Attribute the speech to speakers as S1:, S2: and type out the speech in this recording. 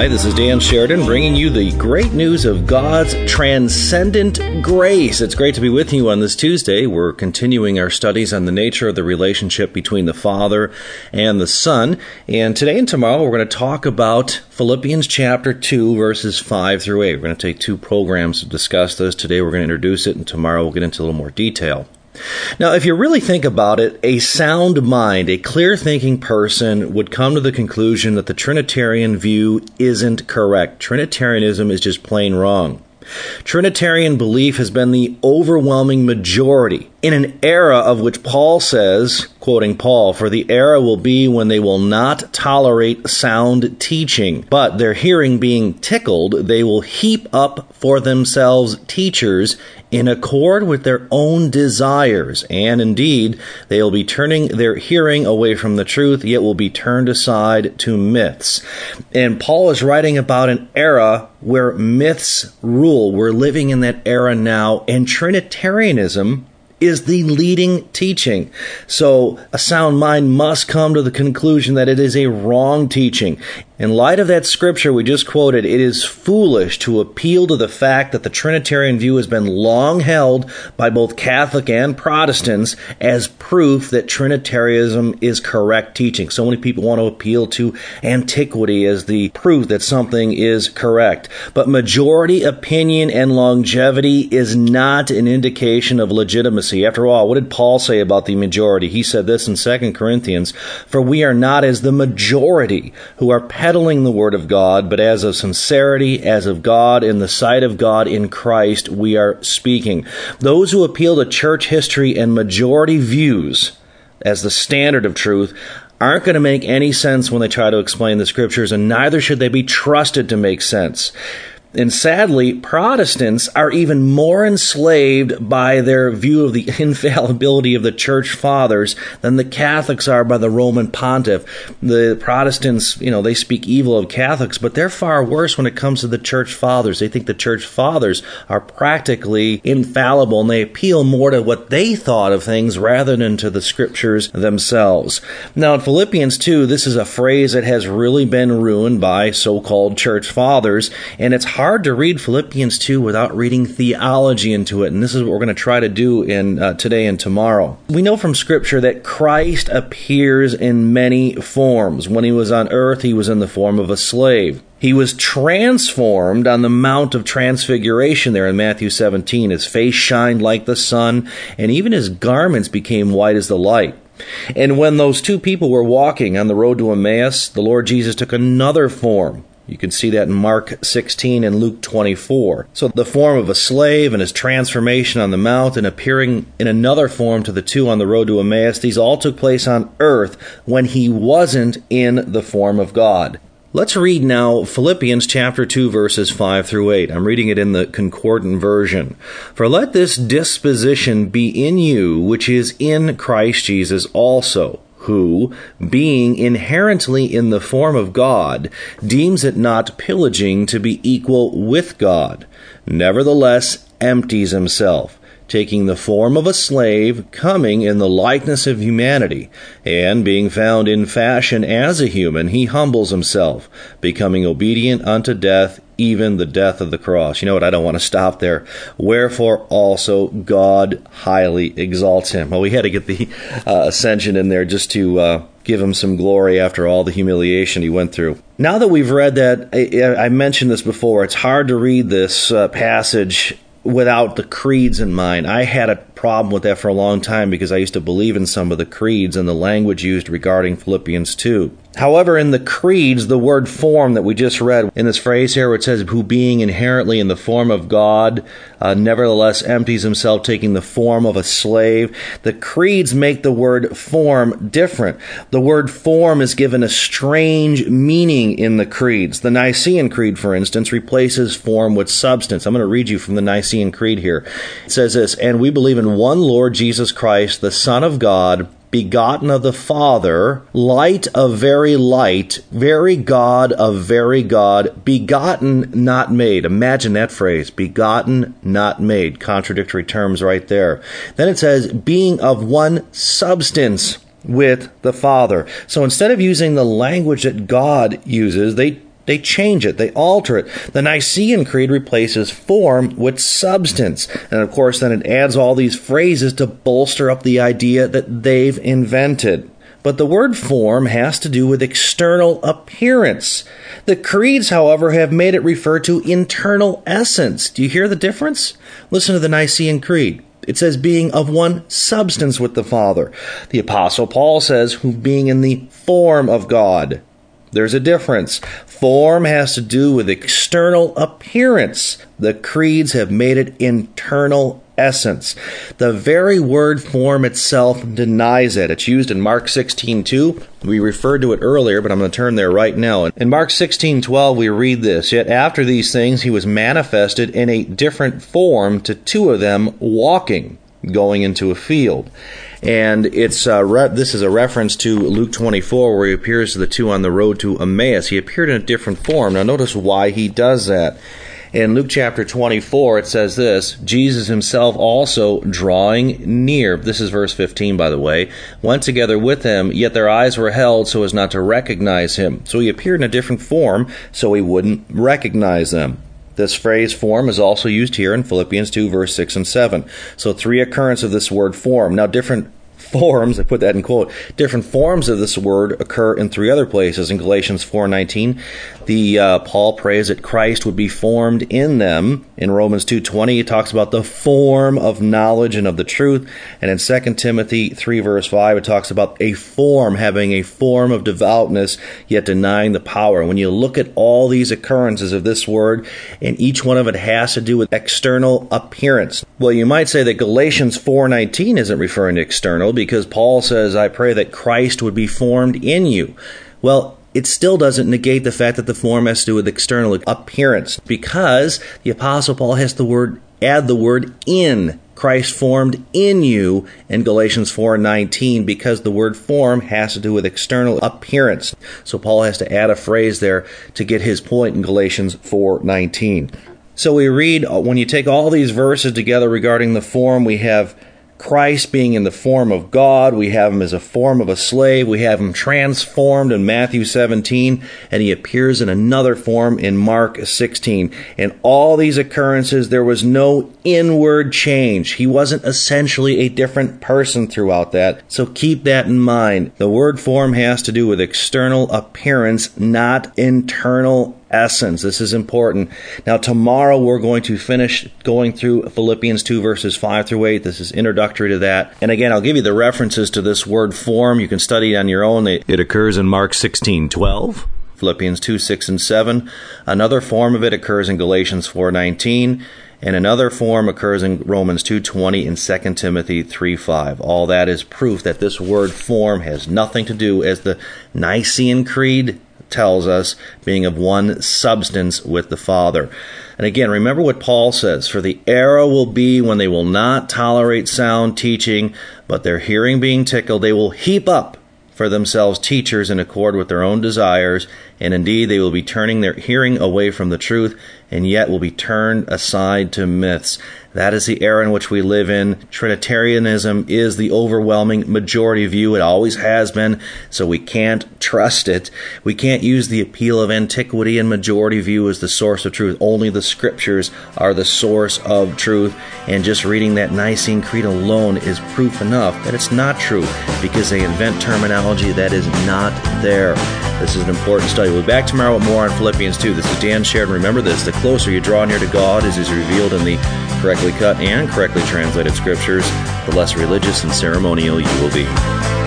S1: Hi, this is Dan Sheridan bringing you the great news of God's transcendent grace. It's great to be with you on this Tuesday. We're continuing our studies on the nature of the relationship between the Father and the Son. And today and tomorrow we're going to talk about Philippians chapter 2, verses 5 through 8. We're going to take two programs to discuss this. Today we're going to introduce it, and tomorrow we'll get into a little more detail. Now, if you really think about it, a sound mind, a clear-thinking person would come to the conclusion that the Trinitarian view isn't correct. Trinitarianism is just plain wrong. Trinitarian belief has been the overwhelming majority in an era of which Paul says, quoting Paul, "For the era will be when they will not tolerate sound teaching, but their hearing being tickled, they will heap up for themselves teachers in accord with their own desires, and indeed they will be turning their hearing away from the truth, yet will be turned aside to myths." And Paul is writing about an era where myths rule. We're living in that era now, and Trinitarianism is the leading teaching. So a sound mind must come to the conclusion that it is a wrong teaching. In light of that scripture we just quoted, it is foolish to appeal to the fact that the Trinitarian view has been long held by both Catholic and Protestants as proof that Trinitarianism is correct teaching. So many people want to appeal to antiquity as the proof that something is correct. But majority opinion and longevity is not an indication of legitimacy. After all, what did Paul say about the majority? He said this in 2 Corinthians, "For we are not as the majority who are peddling the word of God, but as of sincerity, as of God, in the sight of God, in Christ, we are speaking." Those who appeal to church history and majority views as the standard of truth aren't going to make any sense when they try to explain the scriptures, and neither should they be trusted to make sense. And sadly, Protestants are even more enslaved by their view of the infallibility of the church fathers than the Catholics are by the Roman pontiff. The Protestants, they speak evil of Catholics, but they're far worse when it comes to the church fathers. They think the church fathers are practically infallible, and they appeal more to what they thought of things rather than to the scriptures themselves. Now, in Philippians 2, this is a phrase that has really been ruined by so-called church fathers, and it's hard to read Philippians 2 without reading theology into it, and this is what we're going to try to do in today and tomorrow. We know from Scripture that Christ appears in many forms. When he was on earth, he was in the form of a slave. He was transformed on the Mount of Transfiguration there in Matthew 17. His face shined like the sun, and even his garments became white as the light. And when those two people were walking on the road to Emmaus, the Lord Jesus took another form. You can see that in Mark 16 and Luke 24. So the form of a slave and his transformation on the mount and appearing in another form to the two on the road to Emmaus, these all took place on earth when he wasn't in the form of God. Let's read now Philippians chapter 2, verses 5 through 8. I'm reading it in the Concordant version. "For let this disposition be in you, which is in Christ Jesus also, who, being inherently in the form of God, deems it not pillaging to be equal with God, nevertheless empties himself, taking the form of a slave, coming in the likeness of humanity, and being found in fashion as a human, he humbles himself, becoming obedient unto death, even the death of the cross." You know what? I don't want to stop there. "Wherefore also God highly exalts him." Well, we had to get the ascension in there just to give him some glory after all the humiliation he went through. Now that we've read that, I mentioned this before, it's hard to read this passage without the creeds in mind. I had a problem with that for a long time because I used to believe in some of the creeds and the language used regarding Philippians 2. However, in the creeds, the word form that we just read, in this phrase here where it says, "who being inherently in the form of God, nevertheless empties himself, taking the form of a slave," the creeds make the word form different. The word form is given a strange meaning in the creeds. The Nicene Creed, for instance, replaces form with substance. I'm going to read you from the Nicene Creed here. It says this, "And we believe in one Lord Jesus Christ, the Son of God, begotten of the Father, light of very light, very God of very God, begotten, not made." Imagine that phrase, begotten, not made. Contradictory terms right there. Then it says, "being of one substance with the Father." So instead of using the language that God uses, they They change it. They alter it. The Nicene Creed replaces form with substance. And of course, then it adds all these phrases to bolster up the idea that they've invented. But the word form has to do with external appearance. The creeds, however, have made it refer to internal essence. Do you hear the difference? Listen to the Nicene Creed. It says being of one substance with the Father. The Apostle Paul says being in the form of God. There's a difference. Form has to do with external appearance. The creeds have made it internal essence. The very word form itself denies it. It's used in Mark 16:2. We referred to it earlier, but I'm going to turn there right now. In Mark 16:12, we read this, "Yet after these things he was manifested in a different form to two of them walking, going into a field." And it's this is a reference to Luke 24, where he appears to the two on the road to Emmaus. He appeared in a different form. Now notice why he does that. In Luke chapter 24, it says this, "Jesus himself also drawing near," this is verse 15, by the way, "went together with them, yet their eyes were held so as not to recognize him." So he appeared in a different form so he wouldn't recognize them. This phrase form is also used here in Philippians 2, verse 6 and 7. So three occurrences of this word form. Now different forms, I put that in quote, different forms of this word occur in three other places. In Galatians 4:19, Paul prays that Christ would be formed in them. In Romans 2:20, he talks about the form of knowledge and of the truth. And in 2 Timothy 3, verse 5, it talks about a form, having a form of devoutness, yet denying the power. When you look at all these occurrences of this word, and each one of it has to do with external appearance. Well, you might say that Galatians 4:19 isn't referring to external, because Paul says, "I pray that Christ would be formed in you." Well, it still doesn't negate the fact that the form has to do with external appearance, because the Apostle Paul has to add the word in. Christ formed in you in Galatians 4:19, because the word form has to do with external appearance. So Paul has to add a phrase there to get his point in Galatians 4:19. So we read, when you take all these verses together regarding the form, we have Christ being in the form of God. We have him as a form of a slave. We have him transformed in Matthew 17, and he appears in another form in Mark 16. In all these occurrences, there was no inward change. He wasn't essentially a different person throughout that. So keep that in mind. The word form has to do with external appearance, not internal essence. This is important. Now, tomorrow we're going to finish going through Philippians 2, verses 5 through 8. This is introductory to that. And again, I'll give you the references to this word form. You can study it on your own. It occurs in Mark 16:12, Philippians 2, 6 and 7. Another form of it occurs in Galatians 4:19. And another form occurs in Romans 2:20 and 2 Timothy 3:5. All that is proof that this word form has nothing to do, as the Nicene Creed tells us, being of one substance with the Father. And again, remember what Paul says, "For the era will be when they will not tolerate sound teaching, but their hearing being tickled, they will heap up for themselves teachers in accord with their own desires, and indeed they will be turning their hearing away from the truth, and yet will be turned aside to myths." That is the era in which we live in. Trinitarianism is the overwhelming majority view. It always has been, so we can't trust it. We can't use the appeal of antiquity and majority view as the source of truth. Only the Scriptures are the source of truth, and just reading that Nicene Creed alone is proof enough that it's not true, because they invent terminology that is not there. This is an important study. We'll be back tomorrow with more on Philippians 2. This is Dan Sheridan. Remember this, the closer you draw near to God, as is revealed in the correctly cut and correctly translated Scriptures, the less religious and ceremonial you will be.